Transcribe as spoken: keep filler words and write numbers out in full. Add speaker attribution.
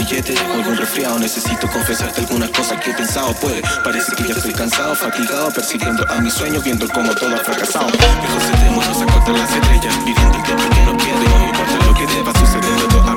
Speaker 1: billete o algún resfriado. Necesito confesarte algunas cosas que he pensado. Puede, parece que ya estoy cansado, fatigado, persiguiendo a mis sueños, viendo como todo ha fracasado. Lejos de démonos a cortar las estrellas, viviendo el tiempo que no quede. No importa lo que deba suceder, todo